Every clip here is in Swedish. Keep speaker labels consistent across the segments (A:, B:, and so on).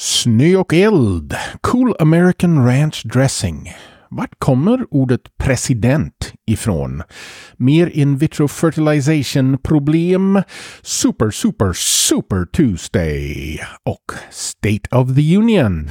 A: Snö och eld. Cool American Ranch Dressing. Vart kommer ordet president ifrån? Mer in vitro fertilization problem. Super Tuesday. Och State of the Union.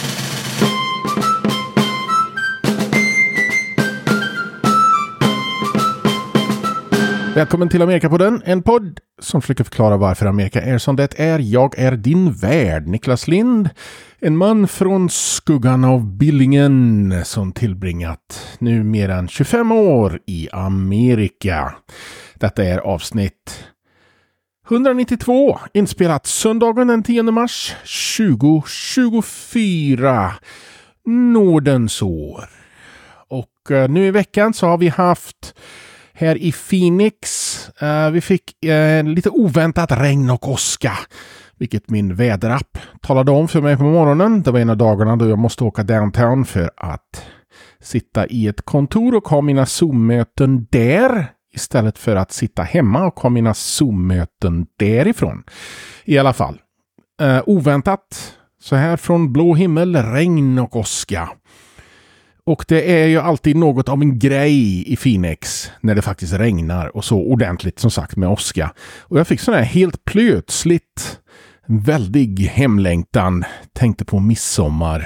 A: Välkommen till Amerikapodden, en podd som försöker förklara varför Amerika är som det är. Jag är din värd, Niklas Lind, en man från skuggan av Billingen som tillbringat nu mer än 25 år i Amerika. Detta är avsnitt 192, inspelat söndagen den 10 mars 2024, nådens år. Och nu i veckan så har vi haft här i Phoenix, vi fick lite oväntat regn och åska, vilket min väderapp talade om för mig på morgonen. Det var en av dagarna då jag måste åka downtown för att sitta i ett kontor och ha mina Zoom-möten där istället för att sitta hemma och ha mina Zoom-möten därifrån. I alla fall, oväntat så här från blå himmel, regn och åska. Och det är ju alltid något av en grej i Phoenix när det faktiskt regnar och så ordentligt som sagt med åska. Och jag fick sån här helt plötsligt väldig hemlängtan, tänkte på midsommar.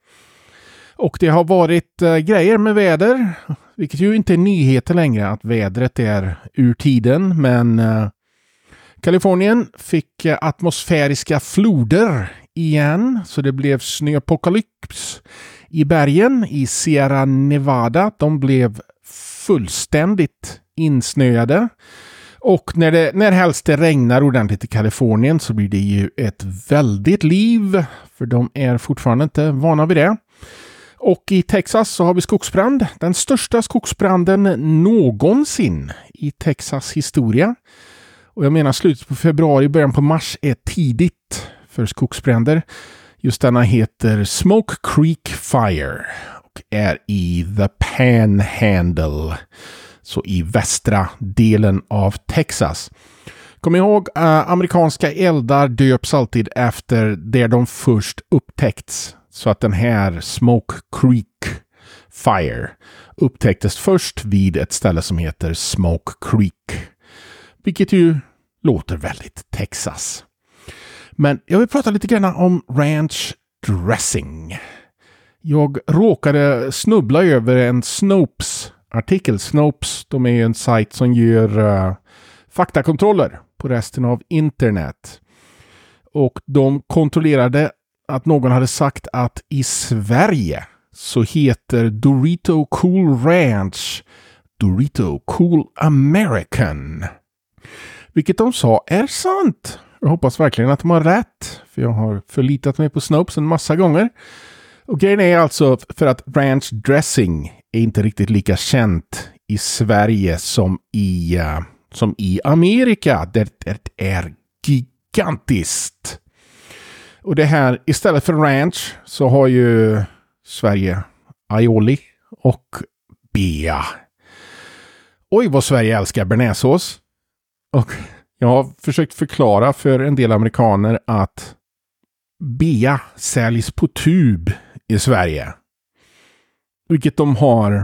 A: Och det har varit grejer med väder, vilket ju inte är nyheter längre att vädret är ur tiden. Men Kalifornien fick atmosfäriska floder igen, så det blev snöapokalyps. I bergen i Sierra Nevada, de blev fullständigt insnöade. Och när helst det regnar ordentligt i Kalifornien så blir det ju ett väldigt liv. För de är fortfarande inte vana vid det. Och i Texas så har vi skogsbrand. Den största skogsbranden någonsin i Texas historia. Och jag menar slutet på februari, början på mars är tidigt för skogsbränder. Just denna heter Smoke Creek Fire och är i The Panhandle, så i västra delen av Texas. Kom ihåg, amerikanska eldar döps alltid efter där de först upptäckts. Så att den här Smoke Creek Fire upptäcktes först vid ett ställe som heter Smoke Creek. Vilket ju låter väldigt Texas. Men jag vill prata lite grann om ranch dressing. Jag råkade snubbla över en Snopes-artikel. Snopes, de är en sajt som gör faktakontroller på resten av internet. Och de kontrollerade att någon hade sagt att i Sverige så heter Dorito Cool Ranch Dorito Cool American. Vilket de sa är sant. Jag hoppas verkligen att de har rätt, för jag har förlitat mig på Snopes en massa gånger. Och grejen är alltså för att ranch dressing är inte riktigt lika känt i Sverige som i Amerika, där det är gigantiskt. Och det här, istället för ranch så har ju Sverige aioli och bea. Oj, vad Sverige älskar bearnaisesås. Och jag har försökt förklara för en del amerikaner att bea säljs på tub i Sverige. Vilket de har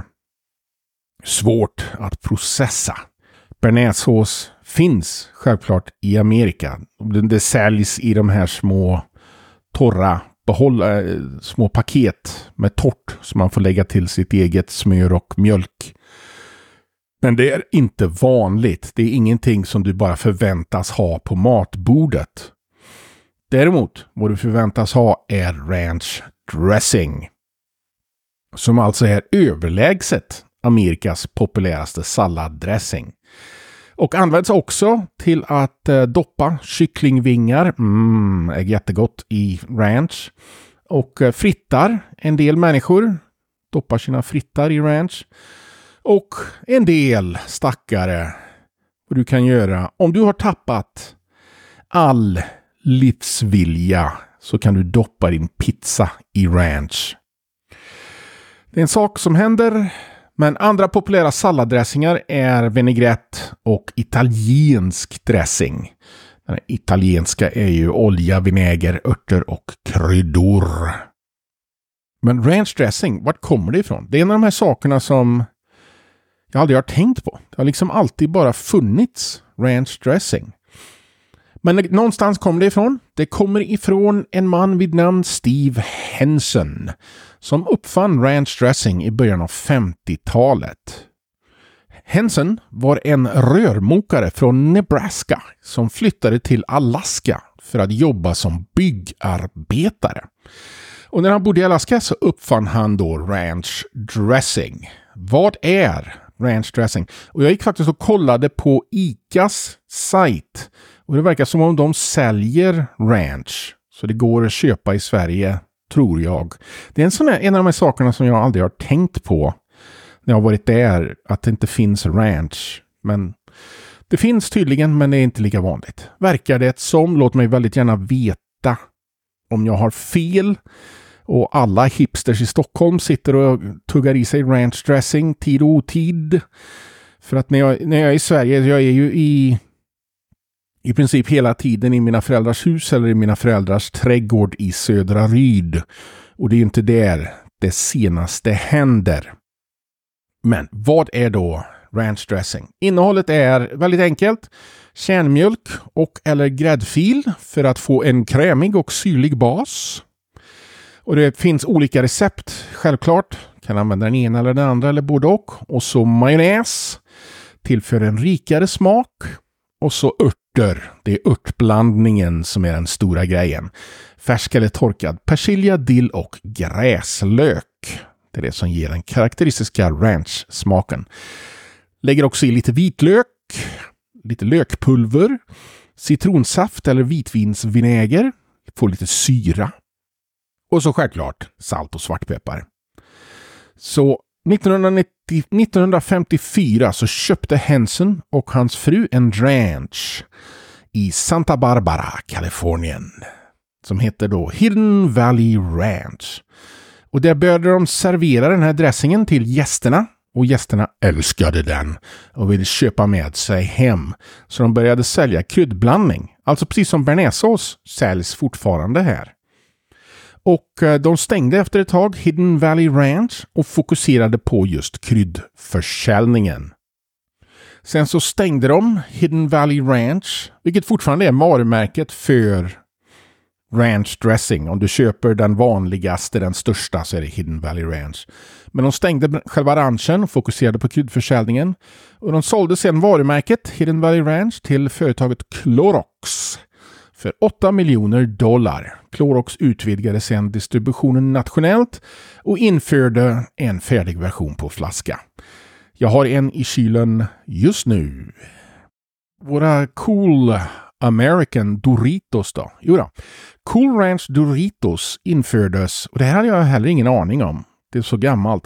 A: svårt att processa. Bearnaisesås finns självklart i Amerika. Det säljs i de här små torra små paket med torrt som man får lägga till sitt eget smör och mjölk. Men det är inte vanligt. Det är ingenting som du bara förväntas ha på matbordet. Däremot, vad du förväntas ha är ranch dressing. Som alltså är överlägset Amerikas populäraste salladdressing. Och används också till att doppa kycklingvingar. Är jättegott i ranch. Och frittar. En del människor doppar sina frittar i ranch. Och en del stackare, vad du kan göra. Om du har tappat all livsvilja så kan du doppa din pizza i ranch. Det är en sak som händer, men andra populära salladdressingar är vinägrett och italiensk dressing. Den italienska är ju olja, vinäger, örter och kryddor. Men ranch dressing, vart kommer det ifrån? Det är en av de här sakerna som jag aldrig har tänkt på. Det har liksom alltid bara funnits ranch dressing. Men någonstans kommer det ifrån. Det kommer ifrån en man vid namn Steve Henson som uppfann ranch dressing i början av 50-talet. Henson var en rörmokare från Nebraska som flyttade till Alaska för att jobba som byggarbetare. Och när han bodde i Alaska så uppfann han då ranch dressing. Vad är ranch dressing? Och jag gick faktiskt och kollade på ICAs sajt. Och det verkar som om de säljer ranch. Så det går att köpa i Sverige, tror jag. Det är en av de här sakerna som jag aldrig har tänkt på när jag har varit där. Att det inte finns ranch. Men det finns tydligen, men det är inte lika vanligt. Verkar det som, låt mig väldigt gärna veta om jag har fel. Och alla hipsters i Stockholm sitter och tuggar i sig ranch dressing tid och otid. För att när jag är i Sverige, jag är ju i princip hela tiden i mina föräldrars hus eller i mina föräldrars trädgård i Södra Ryd. Och det är inte där det senaste händer. Men vad är då ranch dressing? Innehållet är väldigt enkelt. Kärnmjölk och eller gräddfil för att få en krämig och syrlig bas. Och det finns olika recept, självklart. Kan använda den ena eller den andra eller både och. Och så majonnäs tillför en rikare smak. Och så örter. Det är örtblandningen som är den stora grejen. Färsk eller torkad persilja, dill och gräslök. Det är det som ger den karaktäristiska ranch-smaken. Lägger också i lite vitlök, lite lökpulver, citronsaft eller vitvinsvinäger. Får lite syra. Och så självklart salt och svartpeppar. Så 1954 så köpte Henson och hans fru en ranch i Santa Barbara, Kalifornien. Som heter då Hidden Valley Ranch. Och där började de servera den här dressingen till gästerna. Och gästerna älskade den och ville köpa med sig hem. Så de började sälja kryddblandning. Alltså precis som bearnaisesås säljs fortfarande här. Och de stängde efter ett tag Hidden Valley Ranch och fokuserade på just kryddförsäljningen. Sen så stängde de Hidden Valley Ranch, vilket fortfarande är varumärket för ranch dressing. Om du köper den vanligaste, den största, så är det Hidden Valley Ranch. Men de stängde själva ranchen och fokuserade på kryddförsäljningen. Och de sålde sedan varumärket Hidden Valley Ranch till företaget Clorox för $8 miljoner. Clorox utvidgade sedan distributionen nationellt och införde en färdig version på flaska. Jag har en i kylen just nu. Våra Cool American Doritos då? Jodå. Cool Ranch Doritos infördes, och det här hade jag heller ingen aning om. Det är så gammalt.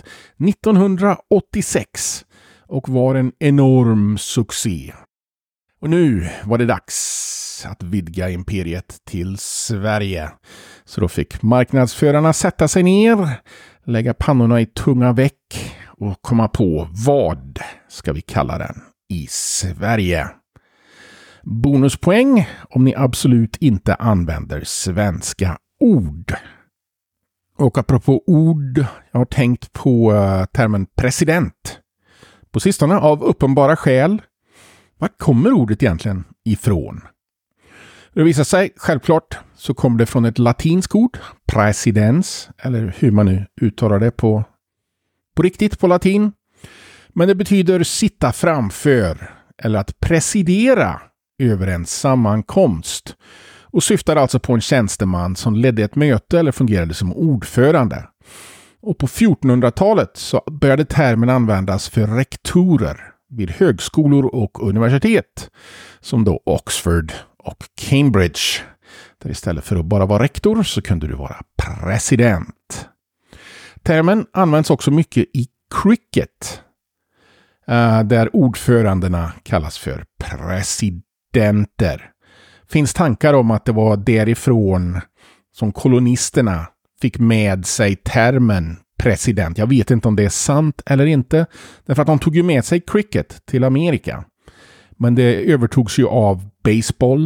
A: 1986 och var en enorm succé. Och nu var det dags att vidga imperiet till Sverige. Så då fick marknadsförarna sätta sig ner, lägga pannorna i tunga väck och komma på vad ska vi kalla den i Sverige. Bonuspoäng om ni absolut inte använder svenska ord. Och apropå ord, jag har tänkt på termen president. På sistone av uppenbara skäl. Var kommer ordet egentligen ifrån? Det visar sig, självklart, så kommer det från ett latinskt ord, presidens, eller hur man nu uttalar det på riktigt på latin. Men det betyder sitta framför, eller att presidera över en sammankomst. Och syftar alltså på en tjänsteman som ledde ett möte eller fungerade som ordförande. Och på 1400-talet så började termen användas för rektorer vid högskolor och universitet, som då Oxford och Cambridge. Där istället för att bara vara rektor så kunde du vara president. Termen används också mycket i cricket, där ordförandena kallas för presidenter. Finns tankar om att det var därifrån som kolonisterna fick med sig termen president. Jag vet inte om det är sant eller inte. Därför att de tog ju med sig cricket till Amerika. Men det övertogs ju av baseball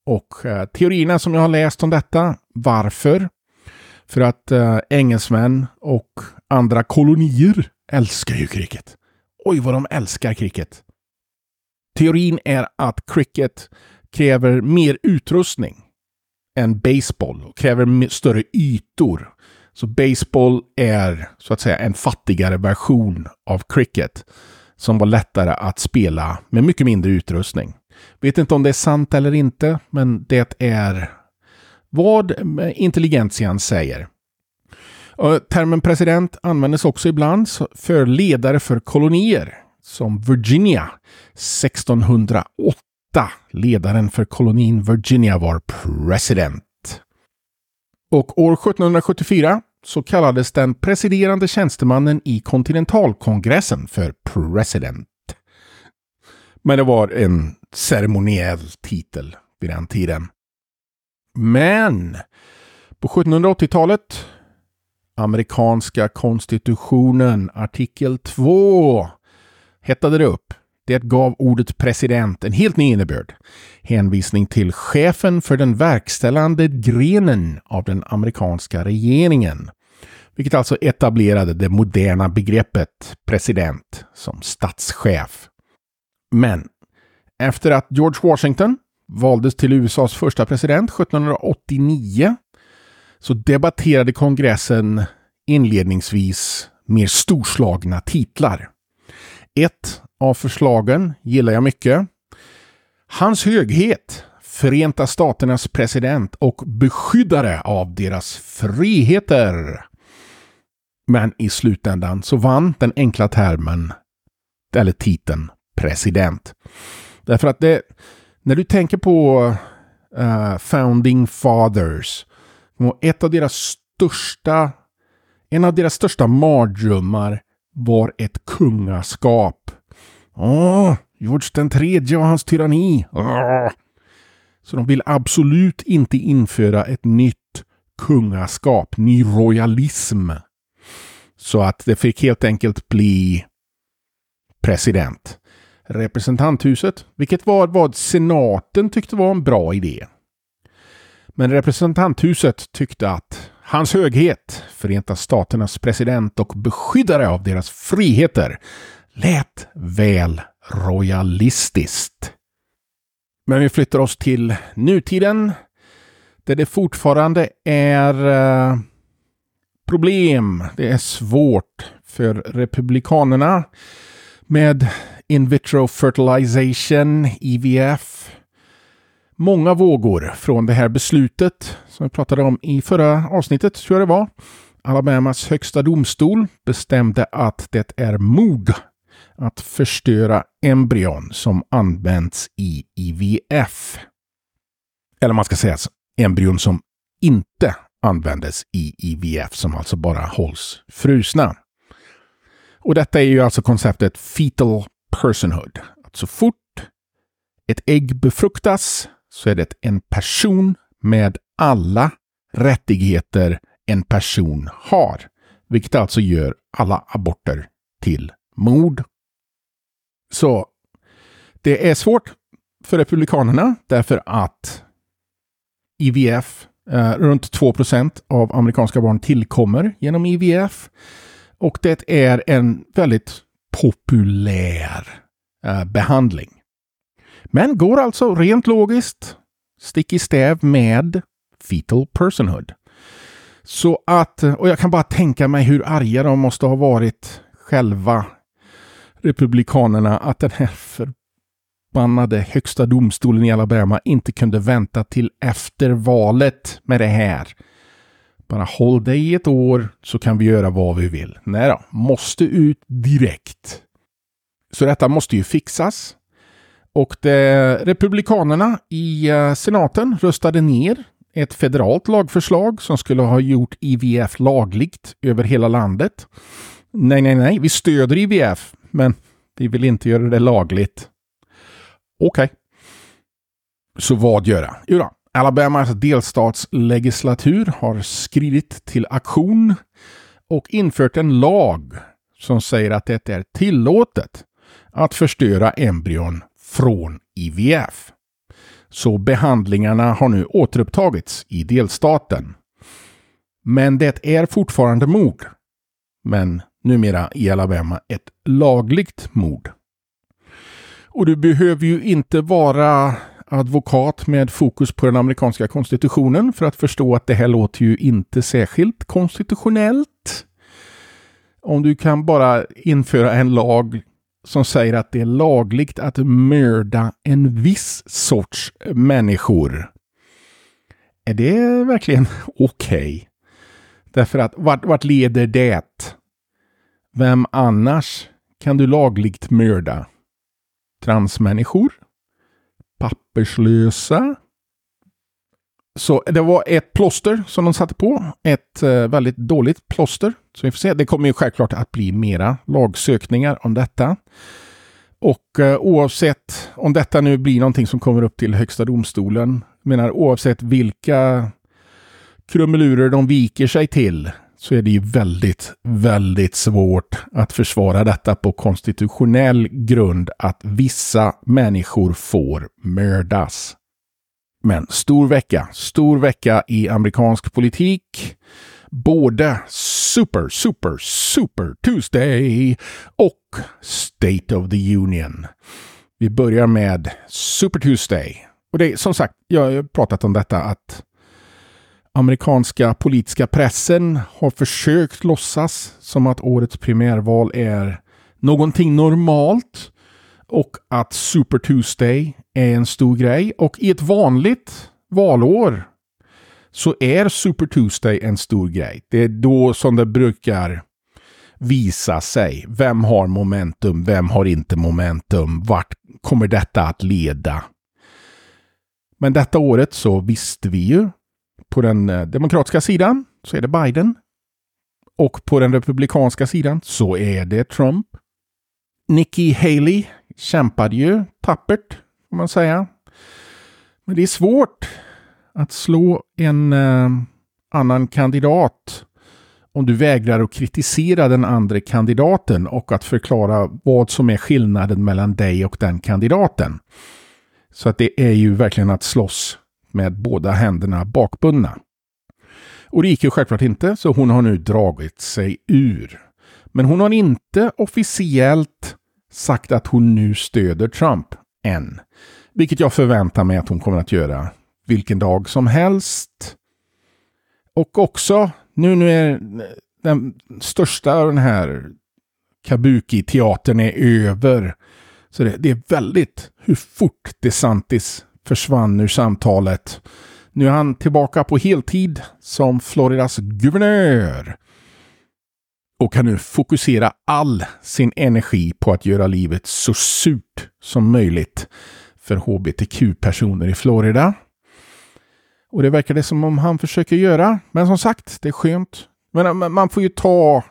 A: Och teorierna som jag har läst om detta, varför? För att engelsmän och andra kolonier älskar ju cricket. Oj, vad de älskar cricket. Teorin är att cricket kräver mer utrustning än baseball och kräver större ytor. Så baseball är så att säga en fattigare version av cricket som var lättare att spela med mycket mindre utrustning. Vet inte om det är sant eller inte, men det är vad intelligentian säger. Termen president användes också ibland för ledare för kolonier, som Virginia 1608. Ledaren för kolonin Virginia var president. Och år 1774 så kallades den presiderande tjänstemannen i kontinentalkongressen för president. Men det var en ceremoniell titel vid den tiden. Men på 1780-talet, amerikanska konstitutionen, artikel 2, hettade det upp. Det gav ordet president en helt ny innebörd. Hänvisning till chefen för den verkställande grenen av den amerikanska regeringen. Vilket alltså etablerade det moderna begreppet president som statschef. Men efter att George Washington valdes till USAs första president 1789 så debatterade kongressen inledningsvis mer storslagna titlar. Ett av förslagen gillar jag mycket. Hans höghet, Förenta Staternas president och beskyddare av deras friheter. Men i slutändan så vann den enkla termen eller titeln president. Därför att när du tänker på Founding Fathers, en av deras största mardrömmar var ett kungaskap. George den tredje och hans tyranni. Så de vill absolut inte införa ett nytt kungaskap, ny royalism. Så att det fick helt enkelt bli president. Representanthuset, vilket var vad senaten tyckte var en bra idé. Men representanthuset tyckte att hans höghet, Förenta Staternas president och beskyddare av deras friheter, lät väl royalistiskt. Men vi flyttar oss till nutiden, där det fortfarande är problem. Det är svårt för republikanerna med in vitro fertilization, IVF. Många vågor från det här beslutet som vi pratade om i förra avsnittet, tror jag det var. Alabamas högsta domstol bestämde att det är mord att förstöra embryon som används i IVF. Eller man ska säga embryon som inte användes i IVF, som alltså bara hålls frusna. Och detta är ju alltså konceptet fetal personhood. Att så fort ett ägg befruktas så är det en person med alla rättigheter en person har. Vilket alltså gör alla aborter till mord. Så det är svårt för republikanerna därför att IVF, runt 2% av amerikanska barn tillkommer genom IVF. Och det är en väldigt populär behandling. Men går alltså rent logiskt stick i stäv med fetal personhood. Så att, och jag kan bara tänka mig hur arga de måste ha varit själva, republikanerna, att den här förbannade högsta domstolen i Alabama inte kunde vänta till efter valet med det här. Bara håll dig i ett år så kan vi göra vad vi vill. Nej då, måste ut direkt. Så detta måste ju fixas. Och republikanerna i senaten röstade ner ett federalt lagförslag som skulle ha gjort IVF lagligt över hela landet. Nej, vi stöder IVF, men vi vill inte göra det lagligt. Okej. Så vad göra? Jo då, Alabamas delstatslegislatur har skridit till aktion och infört en lag som säger att det är tillåtet att förstöra embryon från IVF. Så behandlingarna har nu återupptagits i delstaten. Men det är fortfarande mord. Men numera i Alabama ett lagligt mord. Och du behöver ju inte vara advokat med fokus på den amerikanska konstitutionen för att förstå att det här låter ju inte särskilt konstitutionellt. Om du kan bara införa en lag som säger att det är lagligt att mörda en viss sorts människor. Är det verkligen okej? Därför att vart leder det? Vem annars kan du lagligt mörda? Transmänniskor? Papperslösa? Så det var ett plåster som de satte på. Ett väldigt dåligt plåster. Så vi får se. Det kommer ju självklart att bli mera lagsökningar om detta. Och oavsett om detta nu blir någonting som kommer upp till högsta domstolen. Oavsett vilka krumelurer de viker sig till. Så är det ju väldigt, väldigt svårt att försvara detta på konstitutionell grund att vissa människor får mördas. Men stor vecka i amerikansk politik. Både Super Tuesday och State of the Union. Vi börjar med Super Tuesday. Och det är som sagt, jag har pratat om detta att amerikanska politiska pressen har försökt låtsas som att årets primärval är någonting normalt och att Super Tuesday är en stor grej. Och i ett vanligt valår så är Super Tuesday en stor grej. Det är då som det brukar visa sig. Vem har momentum? Vem har inte momentum? Vart kommer detta att leda? Men detta året så visste vi ju. På den demokratiska sidan så är det Biden. Och på den republikanska sidan så är det Trump. Nikki Haley kämpade ju tappert, får man säga. Men det är svårt att slå en annan kandidat om du vägrar att kritisera den andra kandidaten och att förklara vad som är skillnaden mellan dig och den kandidaten. Så att det är ju verkligen att slåss med båda händerna bakbundna. Och det gick ju självklart inte, så hon har nu dragit sig ur. Men hon har inte officiellt sagt att hon nu stöder Trump än. Vilket jag förväntar mig att hon kommer att göra vilken dag som helst. Och också, nu är den största av den här Kabuki-teatern är över. Så det är väldigt hur fort DeSantis försvann ur samtalet. Nu är han tillbaka på heltid som Floridas guvernör. Och kan nu fokusera all sin energi på att göra livet så surt som möjligt för hbtq-personer i Florida. Och det verkar det som om han försöker göra. Men som sagt, det är skönt. Men man får ju ta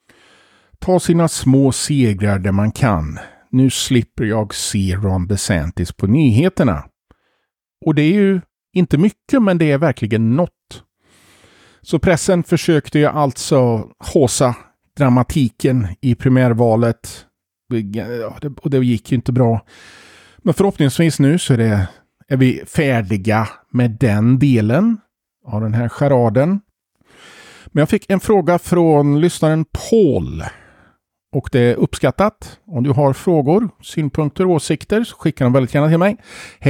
A: sina små segrar där man kan. Nu slipper jag se Ron DeSantis på nyheterna. Och det är ju inte mycket, men det är verkligen något. Så pressen försökte ju alltså håsa dramatiken i primärvalet. Och det gick ju inte bra. Men förhoppningsvis nu så är vi färdiga med den delen av den här charaden. Men jag fick en fråga från lyssnaren Paul. Och det är uppskattat. Om du har frågor, synpunkter och åsikter så skicka dem väldigt gärna till mig.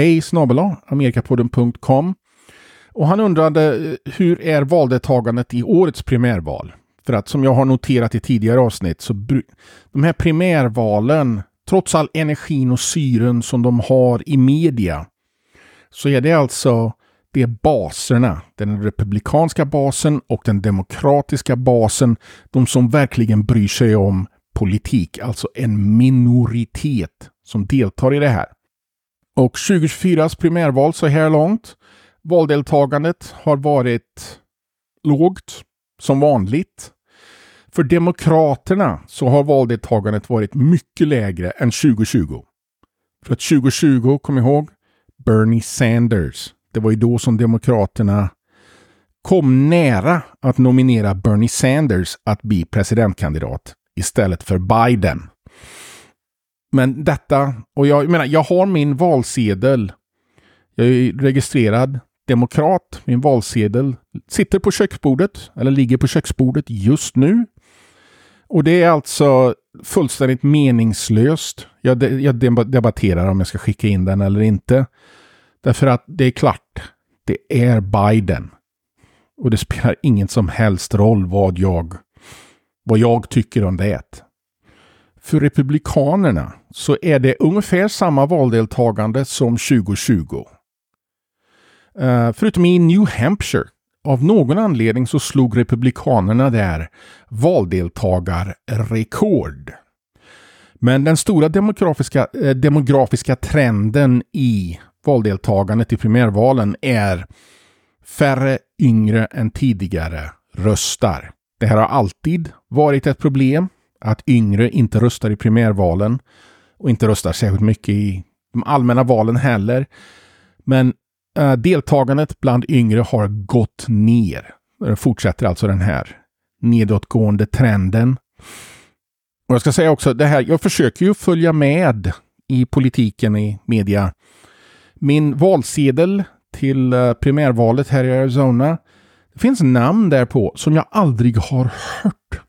A: hej@amerikapodden.com. Och han undrade hur är valdeltagandet i årets primärval? För att som jag har noterat i tidigare avsnitt så de här primärvalen, trots all energin och syren som de har i media, så är det alltså det är baserna, den republikanska basen och den demokratiska basen, de som verkligen bryr sig om politik, alltså en minoritet som deltar i det här. Och 2024s primärval så här långt, valdeltagandet har varit lågt som vanligt. För demokraterna så har valdeltagandet varit mycket lägre än 2020. För att 2020, kom ihåg, Bernie Sanders. Det var ju då som demokraterna kom nära att nominera Bernie Sanders att bli presidentkandidat istället för Biden. Men detta, och jag har min valsedel. Jag är registrerad demokrat. Min valsedel sitter på köksbordet eller ligger på köksbordet just nu. Och det är alltså fullständigt meningslöst. Jag debatterar om jag ska skicka in den eller inte. Därför att det är klart, det är Biden. Och det spelar ingen som helst roll vad jag tycker om det. För republikanerna så är det ungefär samma valdeltagande som 2020. Förutom i New Hampshire. Av någon anledning så slog republikanerna där valdeltagarrekord. Men den stora demografiska trenden i valdeltagandet i primärvalen är färre yngre än tidigare röstar. Det här har alltid varit ett problem att yngre inte röstar i primärvalen och inte röstar särskilt mycket i de allmänna valen heller. Men deltagandet bland yngre har gått ner. Det fortsätter alltså den här nedåtgående trenden. Och jag ska säga också det här, jag försöker ju följa med i politiken i media. Min valsedel till primärvalet här i Arizona, det finns namn där på som jag aldrig har hört.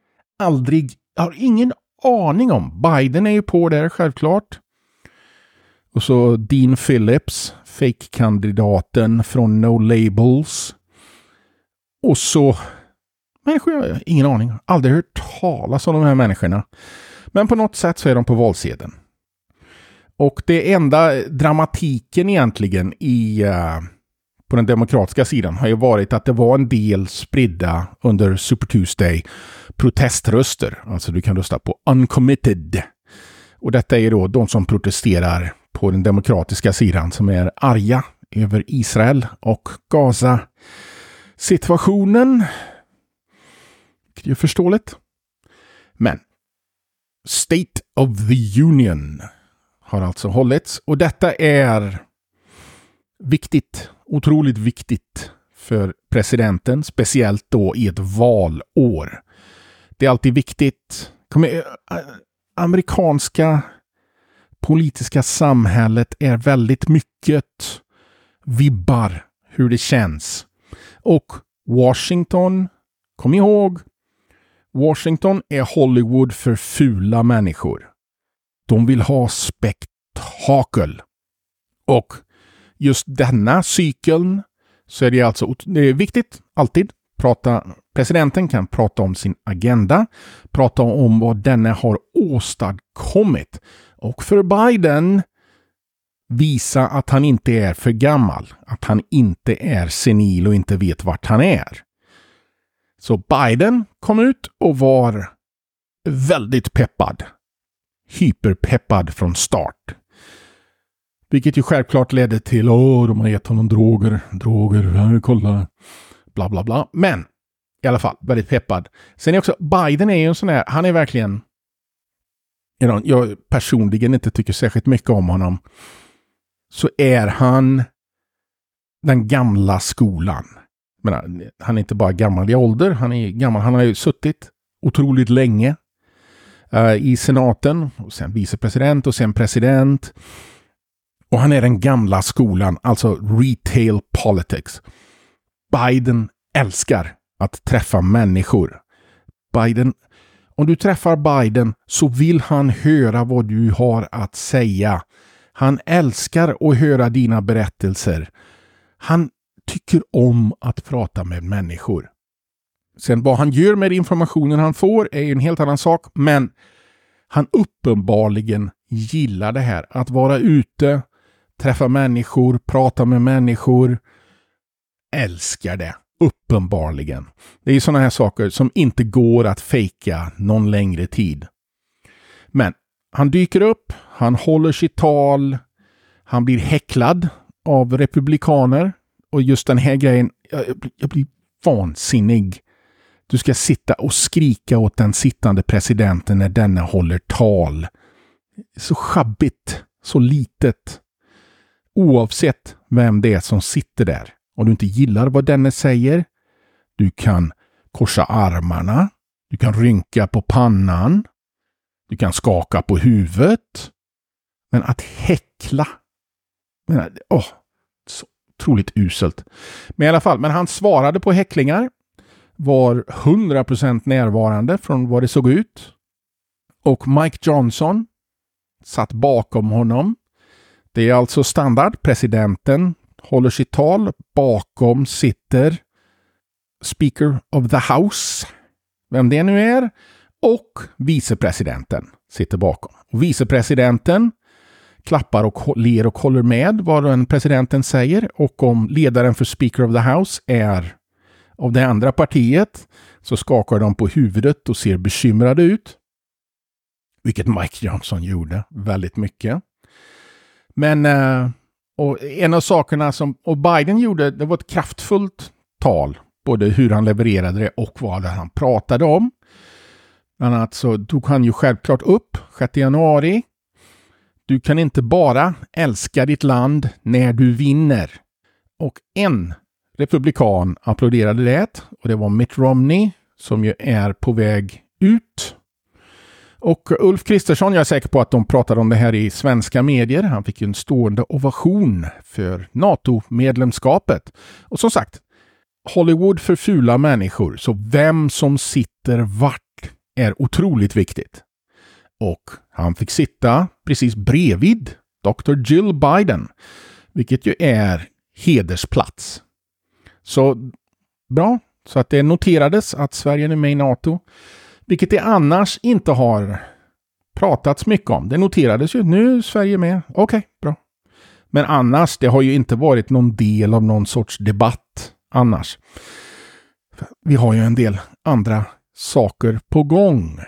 A: Jag har ingen aning om. Biden är ju på där självklart. Och så Dean Phillips, fake-kandidaten från No Labels. Och så människor, jag har ingen aning. Aldrig hört talas om de här människorna. Men på något sätt så är de på valsedeln. Och det enda dramatiken egentligen på den demokratiska sidan har ju varit att det var en del spridda under Super Tuesday proteströster. Alltså du kan rösta på uncommitted. Och detta är då de som protesterar på den demokratiska sidan som är arga över Israel och Gaza-situationen. Det är förståeligt. Men State of the Union har alltså hållits. Och detta är viktigt, otroligt viktigt för presidenten, speciellt då i ett valår. Det är alltid viktigt. Amerikanska politiska samhället är väldigt mycket vibbar hur det känns. Och Washington, kom ihåg, Washington är Hollywood för fula människor. De vill ha spektakel. Och just denna cykeln så är det alltså det är viktigt alltid presidenten kan prata om sin agenda, prata om vad denna har åstadkommit. Och för Biden visa att han inte är för gammal, att han inte är senil och inte vet vart han är. Så Biden kom ut och var väldigt peppad. Hyperpeppad från start. Vilket ju självklart ledde till de har gett honom droger, kolla, bla bla bla. Men i alla fall, väldigt peppad. Sen är också, Biden är ju en sån här, han är verkligen, jag personligen inte tycker särskilt mycket om honom. Så är han den gamla skolan. Men han är inte bara gammal i ålder, han är gammal, han har ju suttit otroligt länge i senaten och sen vicepresident och sen president. Och han är den gamla skolan, alltså retail politics. Biden älskar att träffa människor. Om du träffar Biden så vill han höra vad du har att säga. Han älskar att höra dina berättelser. Han tycker om att prata med människor. Sen vad han gör med informationen han får är en helt annan sak. Men han uppenbarligen gillar det här. Att vara ute, träffa människor, prata med människor. Älskar det. Uppenbarligen. Det är sådana här saker som inte går att fejka någon längre tid. Men han dyker upp, han håller sitt tal, han blir häcklad av republikaner. Och just den här grejen, jag blir vansinnig. Du ska sitta och skrika åt den sittande presidenten när denna håller tal. Så schabbigt, så litet. Oavsett vem det är som sitter där. Om du inte gillar vad denne säger, du kan korsa armarna, du kan rynka på pannan, du kan skaka på huvudet. Men att häckla, otroligt uselt. Men i alla fall, men han svarade på häcklingar, var 100% närvarande från vad det såg ut. Och Mike Johnson satt bakom honom. Det är alltså standard. Presidenten håller sitt tal. Bakom sitter Speaker of the House, vem det nu är, och vicepresidenten sitter bakom. Och vicepresidenten klappar och ler och håller med vad den presidenten säger, och om ledaren för Speaker of the House är av det andra partiet så skakar de på huvudet och ser bekymrade ut. Vilket Mike Johnson gjorde väldigt mycket. Men och en av sakerna som Biden gjorde, det var ett kraftfullt tal. Både hur han levererade det och vad han pratade om. Bland annat så tog han ju självklart upp 6 januari. Du kan inte bara älska ditt land när du vinner. Och en republikan applåderade det. Och det var Mitt Romney som ju är på väg ut. Och Ulf Kristersson, jag är säker på att de pratade om det här i svenska medier. Han fick ju en stående ovation för NATO-medlemskapet. Och som sagt, Hollywood för fula människor. Så vem som sitter vart är otroligt viktigt. Och han fick sitta precis bredvid Dr. Jill Biden. Vilket ju är hedersplats. Så bra. Så att det noterades att Sverige är med i NATO. Vilket det annars inte har pratats mycket om. Det noterades ju. Nu är Sverige med. Okej, bra. Men annars, det har ju inte varit någon del av någon sorts debatt annars. Vi har ju en del andra saker på gång.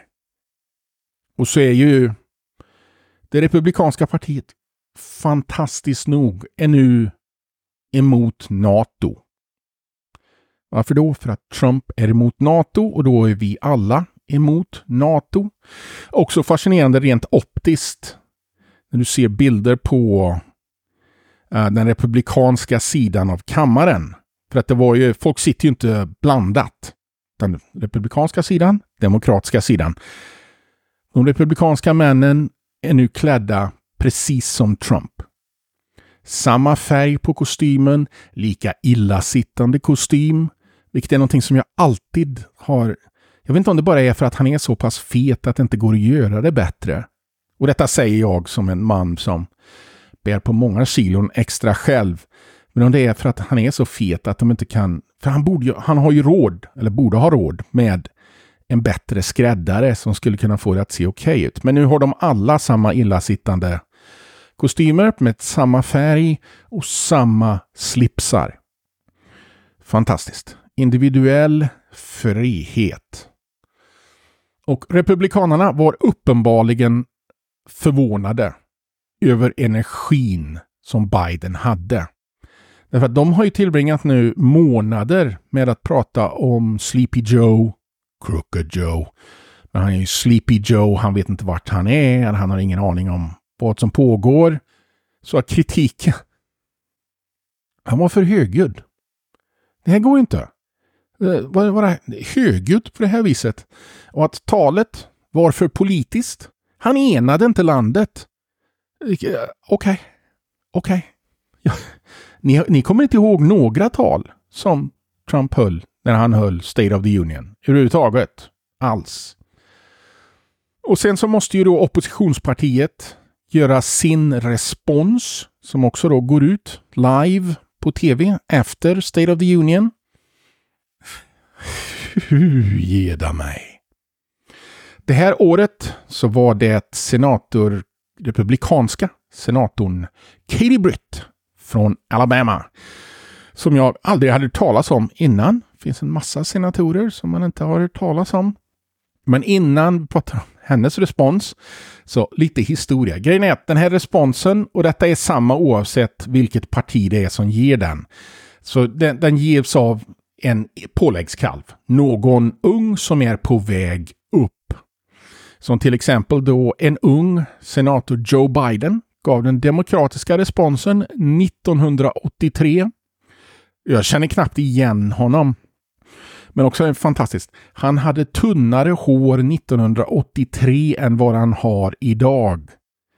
A: Och så är ju det republikanska partiet fantastiskt nog är nu emot NATO. Varför då? För att Trump är emot NATO och då är vi alla emot NATO. Också fascinerande rent optiskt när du ser bilder på den republikanska sidan av kammaren. För att det var ju, folk sitter ju inte blandat. Den republikanska sidan, demokratiska sidan. De republikanska männen är nu klädda precis som Trump. Samma färg på kostymen, lika illasittande kostym. Vilket är någonting som jag alltid har. Jag vet inte om det bara är för att han är så pass fet att det inte går att göra det bättre. Och detta säger jag som en man som bär på många kilon extra själv. Men om det är för att han är så fet att de inte kan. För han har ju råd, eller borde ha råd med en bättre skräddare som skulle kunna få det att se okej ut. Men nu har de alla samma illasittande kostymer med samma färg och samma slipsar. Fantastiskt. Individuell frihet. Och republikanerna var uppenbarligen förvånade över energin som Biden hade. Därför att de har ju tillbringat nu månader med att prata om Sleepy Joe, Crooked Joe. Men han är ju Sleepy Joe, han vet inte vart han är, han har ingen aning om vad som pågår. Så att kritiken, han var för högljudd. Det här går inte. Var det högljudd på det här viset? Och att talet var för politiskt. Han enade inte landet. Okej. Ja. Ni kommer inte ihåg några tal som Trump höll när han höll State of the Union. Överhuvudtaget. Alls. Och sen så måste ju då oppositionspartiet göra sin respons som också då går ut live på tv efter State of the Union. Geda mig. Det här året så var det republikanska senatorn Katie Britt från Alabama som jag aldrig hade talat om innan. Det finns en massa senatorer som man inte har hört talas om. Men innan vi pratar om hennes respons så lite historia. Grejen är att den här responsen, och detta är samma oavsett vilket parti det är som ger den. Så den ges av en påläggskalv. Någon ung som är på väg upp. Som till exempel då en ung senator Joe Biden gav den demokratiska responsen 1983. Jag känner knappt igen honom. Men också fantastiskt. Han hade tunnare hår 1983 än vad han har idag.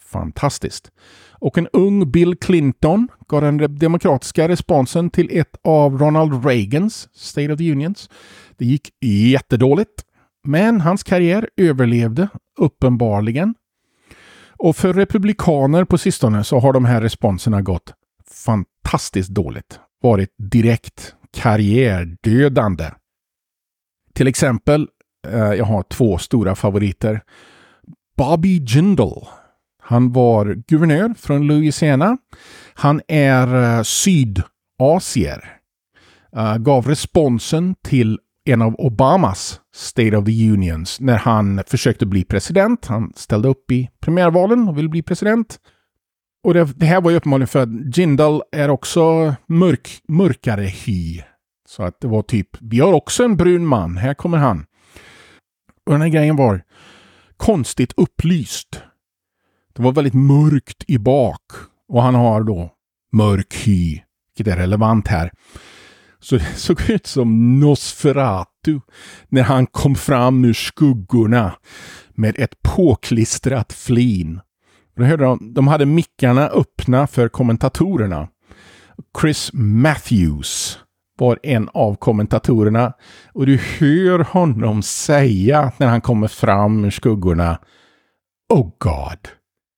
A: fantastiskt. Och en ung Bill Clinton gav den demokratiska responsen till ett av Ronald Reagans State of the Unions. Det gick jättedåligt, men hans karriär överlevde uppenbarligen. Och för republikaner på sistone så har de här responserna gått fantastiskt dåligt. Varit direkt karriärdödande. Till exempel, jag har 2 stora favoriter. Bobby Jindal. Han var guvernör från Louisiana. Han är sydasier. Gav responsen till en av Obamas State of the Unions när han försökte bli president. Han ställde upp i primärvalen och ville bli president. Och det här var ju uppenbarligen för att Jindal är också mörkare hy. Så att det var typ, vi har också en brun man, här kommer han. Och den här grejen var konstigt upplyst. Det var väldigt mörkt i bak. Och han har då mörk hy, vilket är relevant här. Så det såg ut som Nosferatu när han kom fram ur skuggorna med ett påklistrat flin. Då hörde de hade mickarna öppna för kommentatorerna. Chris Matthews var en av kommentatorerna. Och du hör honom säga när han kommer fram ur skuggorna: "Oh God."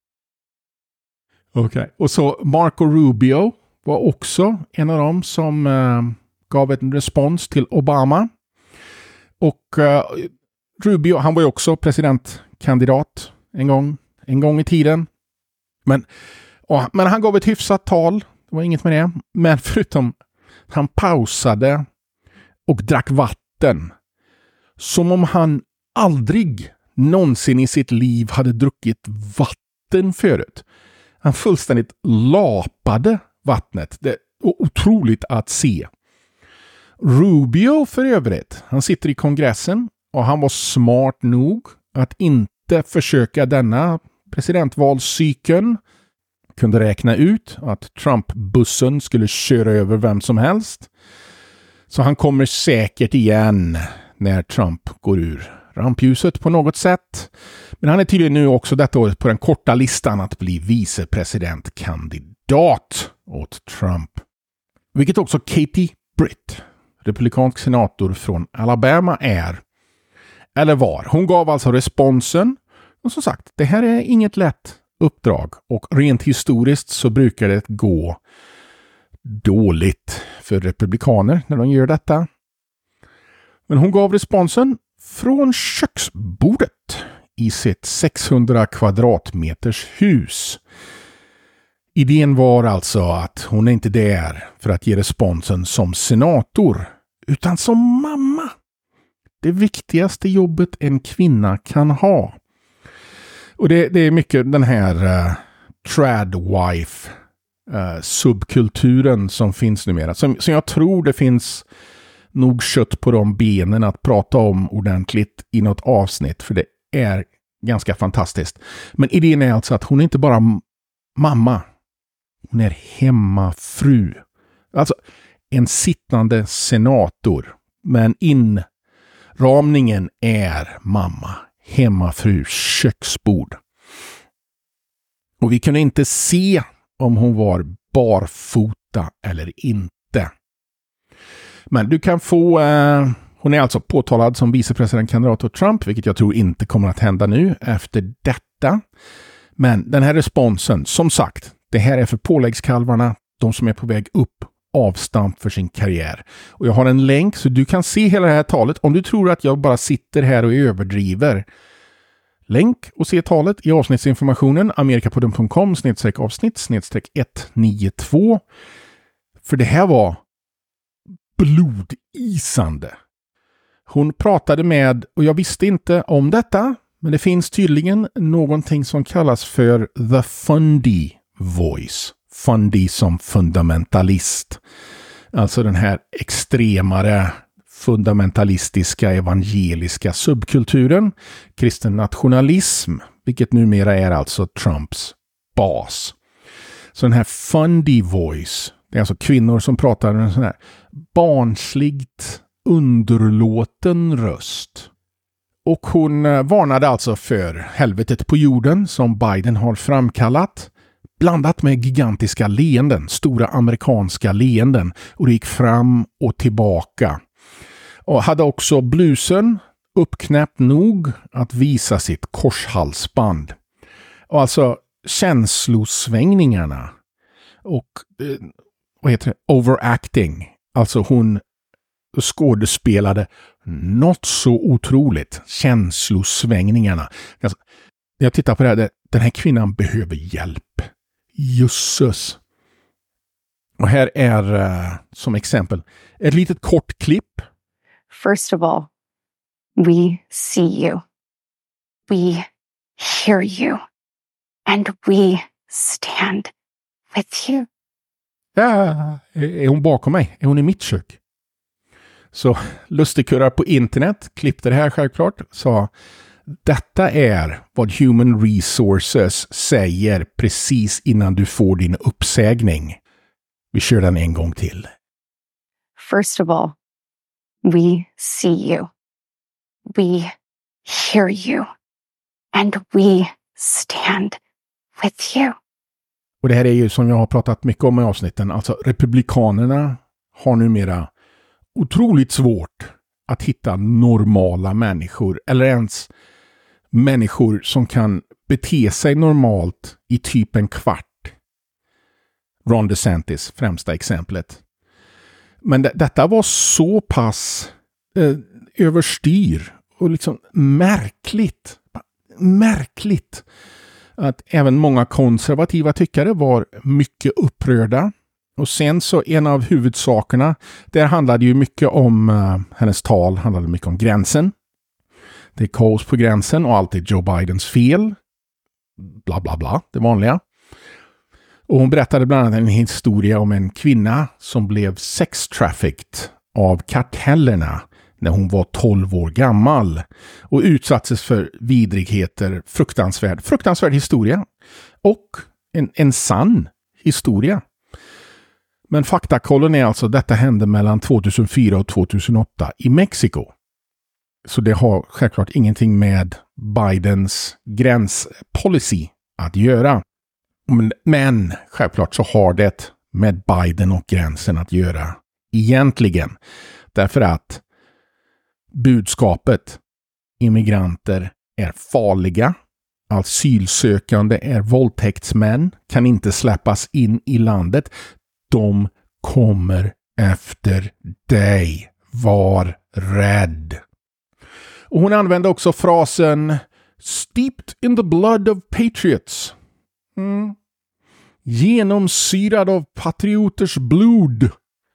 A: Okej. Och så Marco Rubio var också en av dem som gav en respons till Obama. Och Rubio, han var ju också presidentkandidat en gång i tiden. Men han gav ett hyfsat tal. Det var inget med det. Men förutom han pausade och drack vatten. Som om han aldrig någonsin i sitt liv hade druckit vatten förut. Han fullständigt lapade vattnet. Det är otroligt att se. Rubio för övrigt, han sitter i kongressen och han var smart nog att inte försöka denna presidentvalscykeln. Kunde räkna ut att Trump-bussen skulle köra över vem som helst. Så han kommer säkert igen när Trump går ur rampljuset på något sätt. Men han är tydligen nu också detta året på den korta listan att bli vicepresidentkandidat åt Trump. Vilket också Katie Britt, republikansk senator från Alabama, är. Eller var. Hon gav alltså responsen. Och som sagt, det här är inget lätt uppdrag. Och rent historiskt så brukar det gå dåligt för republikaner när de gör detta. Men hon gav responsen från köksbordet i sitt 600 kvadratmeters hus. Idén var alltså att hon är inte där för att ge responsen som senator, utan som mamma. Det viktigaste jobbet en kvinna kan ha. Och det är mycket den här tradwife subkulturen som finns numera. Som jag tror det finns nog kött på de benen att prata om ordentligt i något avsnitt. För det är ganska fantastiskt. Men idén är alltså att hon är inte bara mamma. Hon är hemmafru. Alltså en sittande senator. Men inramningen är mamma. Hemmafru, köksbord. Och vi kunde inte se om hon var barfota eller inte. Men du kan få... hon är alltså påtalad som vicepresidentkandidat åt Trump, vilket jag tror inte kommer att hända nu efter detta. Men den här responsen, som sagt, det här är för påläggskalvarna, de som är på väg upp, avstamp för sin karriär. Och jag har en länk så du kan se hela det här talet. Om du tror att jag bara sitter här och överdriver. Länk och se talet i avsnittsinformationen amerikapodden.com/avsnitt/192. För det här var blodisande. Hon pratade med, och jag visste inte om detta, men det finns tydligen någonting som kallas för the fundy voice. Fundy som fundamentalist. Alltså den här extremare fundamentalistiska evangeliska subkulturen. Kristen nationalism, vilket numera är alltså Trumps bas. Så den här fundy voice, det är alltså kvinnor som pratar med en sån här barnsligt underlåten röst. Och hon varnade alltså för helvetet på jorden som Biden har framkallat, blandat med gigantiska leenden, stora amerikanska leenden, och det gick fram och tillbaka. Och hade också blusen uppknäppt nog att visa sitt korshalsband. Och alltså känslosvängningarna och overacting. Alltså hon skådespelade något så otroligt. Känslosvängningarna. Alltså, jag tittar på det här. Den här kvinnan behöver hjälp. Jösses. Och här är som exempel ett litet kort klipp.
B: First of all, we see you. We hear you. And we stand with you.
A: Ja, är hon bakom mig? Är hon i mitt kök? Så lustigkurrar på internet klippte det här självklart. Sa detta är vad Human Resources säger precis innan du får din uppsägning. Vi kör den en gång till.
B: First of all, we see you. We hear you. And we stand with you.
A: Och det här är ju som jag har pratat mycket om i avsnitten. Alltså republikanerna har numera otroligt svårt att hitta normala människor. Eller ens människor som kan bete sig normalt i typ en kvart. Ron DeSantis, främsta exemplet. Men detta var så pass överstyr och liksom märkligt att även många konservativa tyckare var mycket upprörda. Och sen så en av huvudsakerna, där handlade ju mycket om, hennes tal handlade mycket om gränsen. Det är kaos på gränsen och allt är Joe Bidens fel. Bla bla bla, det vanliga. Och hon berättade bland annat en historia om en kvinna som blev sex-trafficked av kartellerna när hon var 12 år gammal och utsattes för vidrigheter, fruktansvärd historia och en sann historia. Men faktakollen är alltså detta hände mellan 2004 och 2008 i Mexiko. Så det har självklart ingenting med Bidens gränspolicy att göra. Men självklart så har det med Biden och gränsen att göra egentligen. Därför att budskapet immigranter är farliga, asylsökande är våldtäktsmän, kan inte släppas in i landet. De kommer efter dig. Var rädd. Och hon använde också frasen steeped in the blood of patriots. Genomsyrad av patrioters blod.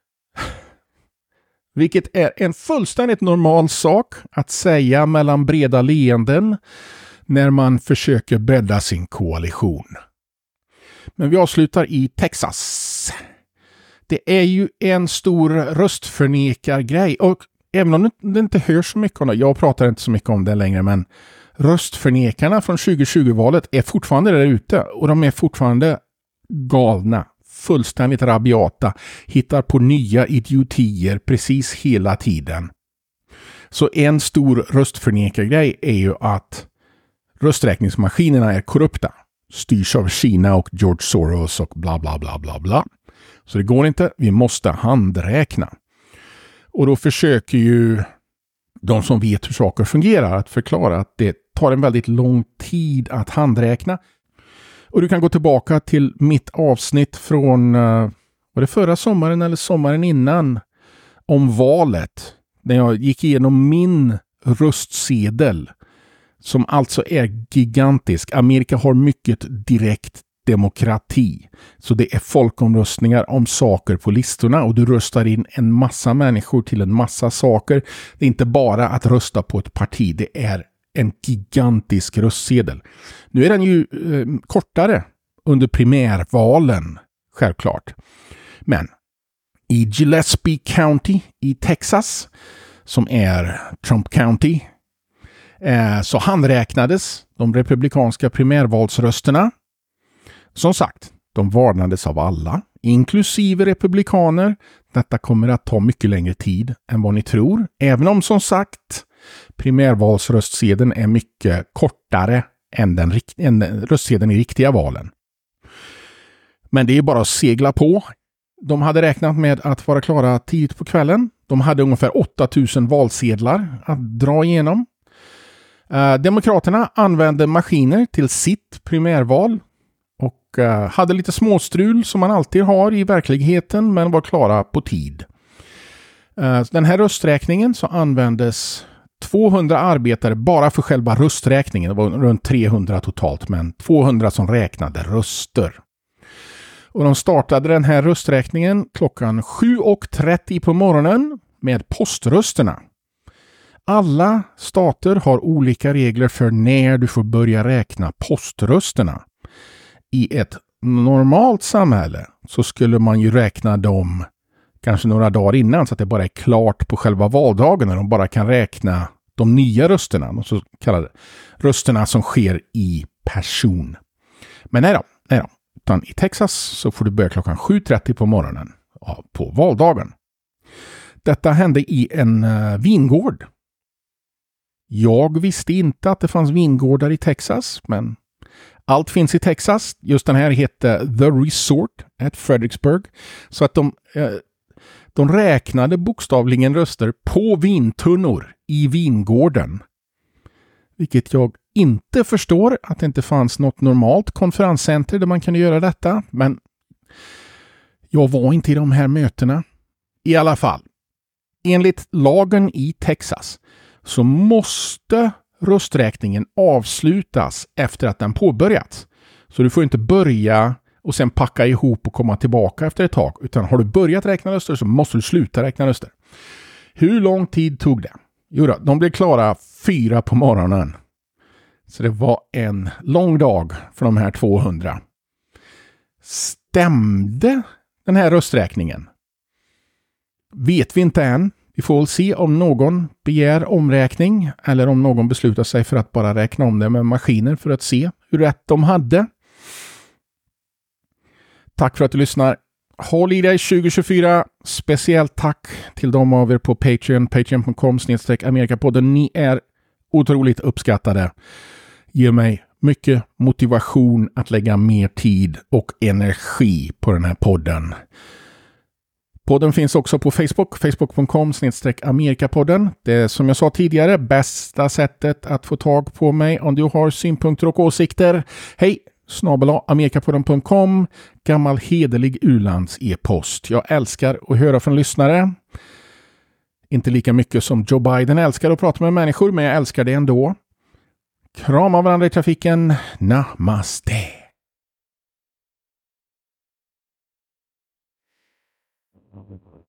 A: Vilket är en fullständigt normal sak att säga mellan breda leenden när man försöker bädda sin koalition. Men vi avslutar i Texas. Det är ju en stor röstförnekargrej. Och även om det inte hörs så mycket om det, jag pratar inte så mycket om det längre, men röstförnekarna från 2020-valet är fortfarande där ute. Och de är fortfarande galna. Fullständigt rabiata. Hittar på nya idiotier precis hela tiden. Så en stor röstförnekargrej är ju att rösträkningsmaskinerna är korrupta. Styrs av Kina och George Soros och bla bla bla bla bla. Så det går inte. Vi måste handräkna. Och då försöker ju de som vet hur saker fungerar att förklara att det tar en väldigt lång tid att handräkna. Och du kan gå tillbaka till mitt avsnitt från var det förra sommaren eller sommaren innan om valet. När jag gick igenom min röstsedel som alltså är gigantisk. Amerika har mycket direkt demokrati. Så det är folkomröstningar om saker på listorna och du röstar in en massa människor till en massa saker. Det är inte bara att rösta på ett parti, det är en gigantisk röstsedel. Nu är den ju kortare under primärvalen, självklart. Men i Gillespie County i Texas, som är Trump County, så handräknades de republikanska primärvalsrösterna. Som sagt, de varnades av alla, inklusive republikaner. Detta kommer att ta mycket längre tid än vad ni tror. Även om som sagt primärvalsröstsedeln är mycket kortare än röstsedeln i riktiga valen. Men det är bara att segla på. De hade räknat med att vara klara tidigt på kvällen. De hade ungefär 8000 valsedlar att dra igenom. Demokraterna använde maskiner till sitt primärval och hade lite småstrul som man alltid har i verkligheten, men var klara på tid. Den här rösträkningen så användes 200 arbetare bara för själva rösträkningen. Det var runt 300 totalt, men 200 som räknade röster. Och de startade den här rösträkningen klockan 7:30 på morgonen med poströsterna. Alla stater har olika regler för när du får börja räkna poströsterna. I ett normalt samhälle så skulle man ju räkna dem kanske några dagar innan så att det bara är klart på själva valdagen när de bara kan räkna de nya rösterna, de så kallade rösterna som sker i person. Men nej då. Utan i Texas så får du börja klockan 7:30 på morgonen på valdagen. Detta hände i en vingård. Jag visste inte att det fanns vingårdar i Texas, men allt finns i Texas. Just den här heter The Resort at Fredericksburg. Så att de räknade bokstavligen röster på vintunnor i vingården. Vilket jag inte förstår att det inte fanns något normalt konferenscenter där man kunde göra detta. Men jag var inte i de här mötena. I alla fall, enligt lagen i Texas så måste rösträkningen avslutas efter att den påbörjats. Så du får inte börja och sen packa ihop och komma tillbaka efter ett tag. Utan har du börjat räkna röster så måste du sluta räkna röster. Hur lång tid tog det? Jo då, de blev klara 4 på morgonen. Så det var en lång dag för de här 200. Stämde den här rösträkningen? Vet vi inte än. Vi får väl se om någon begär omräkning eller om någon beslutar sig för att bara räkna om det med maskiner för att se hur rätt de hade. Tack för att du lyssnar. Håll i dig 2024. Speciellt tack till de av er på Patreon. Patreon.com/Amerikapodden. Ni är otroligt uppskattade. Ger mig mycket motivation att lägga mer tid och energi på den här podden. Podden finns också på Facebook. Facebook.com/Amerikapodden. Det är som jag sa tidigare bästa sättet att få tag på mig om du har synpunkter och åsikter. Hej! @amerikapodden.com. Gammal hederlig ulands e-post. Jag älskar att höra från lyssnare. Inte lika mycket som Joe Biden älskar att prata med människor, men jag älskar det ändå. Krama varandra i trafiken. Namaste.